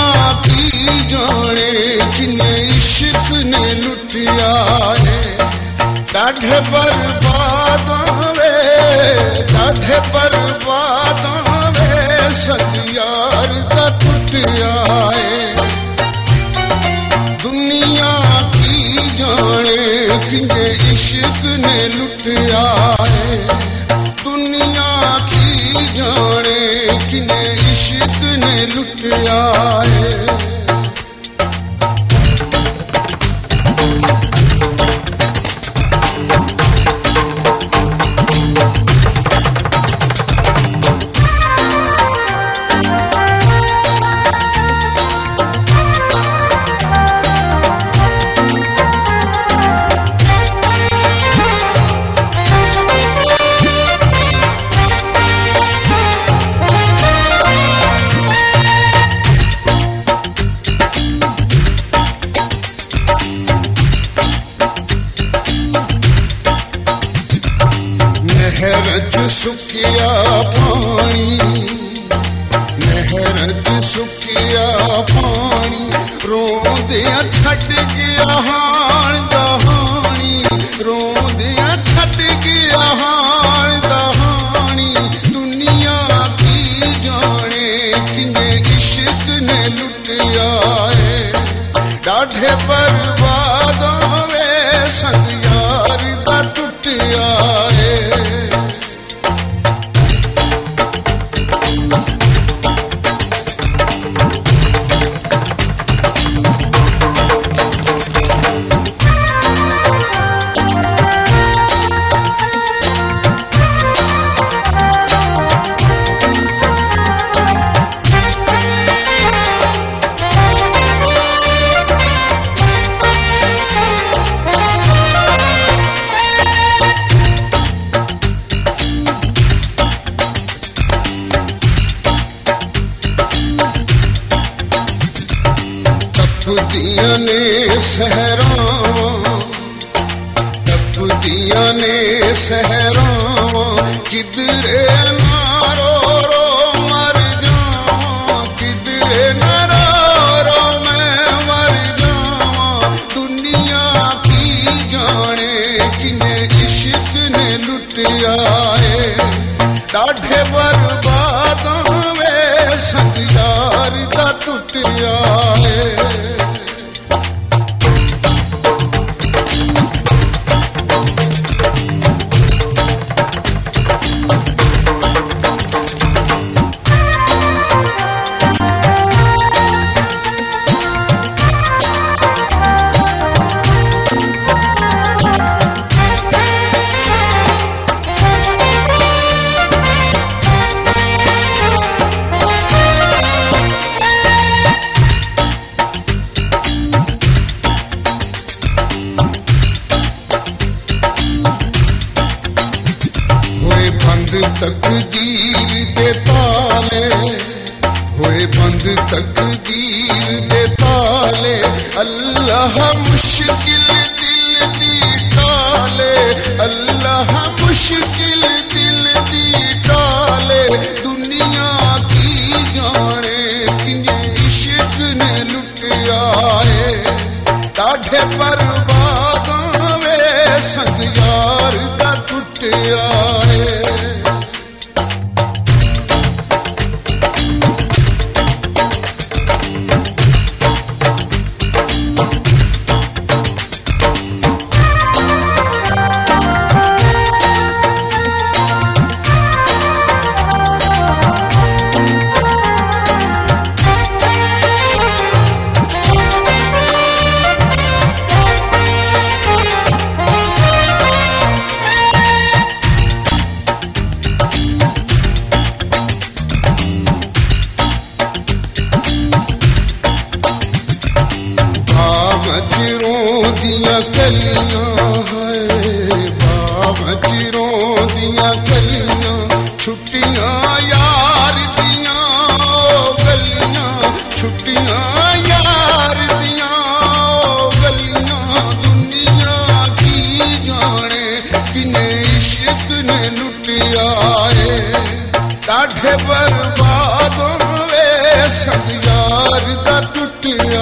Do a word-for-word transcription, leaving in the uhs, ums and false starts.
की जाने किने इश्क ने लुटिया है। डाढे बर्बादां वे डाढे बर्बादां वे सच यार दा टुटिया है। दुनिया की जाने किने इश्क ने लुटिया है। दुनिया की जाने किने इश्क ने लुटिया है। नहर च सुकिया पानी नहर च सुकिया पानी रोंदिया छट गया हाण दहानी। रोंदिया छट गया हाण दहानी। दुनिया की जाने किने इश्क ने लुटिया है। डाढे बर्बादां वे संग यार दा टुटिया है। तपदियां ने सहरावां तपदियां ने सहरावां किधरे ना रो रो मर जावां। किधरे ना रो रो मैं मर जावां। दुनिया की जाने किने इश्क ने लुटिया है। डाढे बर्बादां वे संग यार दा टुटिया है। तकदीर दे ताले होए बंद तकदीर दे ताले। अल्लाह मुश्किल दिल दी टाले। अल्लाह मुश्किल दिल दी टाले। दुनिया की जाने किने इश्क ने लुटिया है। डाढे बर्बादां वे संग यार दा टुटिया है। बावचिरों दिया कलियां है बावचिरों दिया कलियां। छुट्टियां यार दियां गलियां। छुट्टियां यार दियां गलियां। दुनिया की जाने किने इश्क ने लुटिया है। डाढे बर्बादां वे सब यार दा कटिया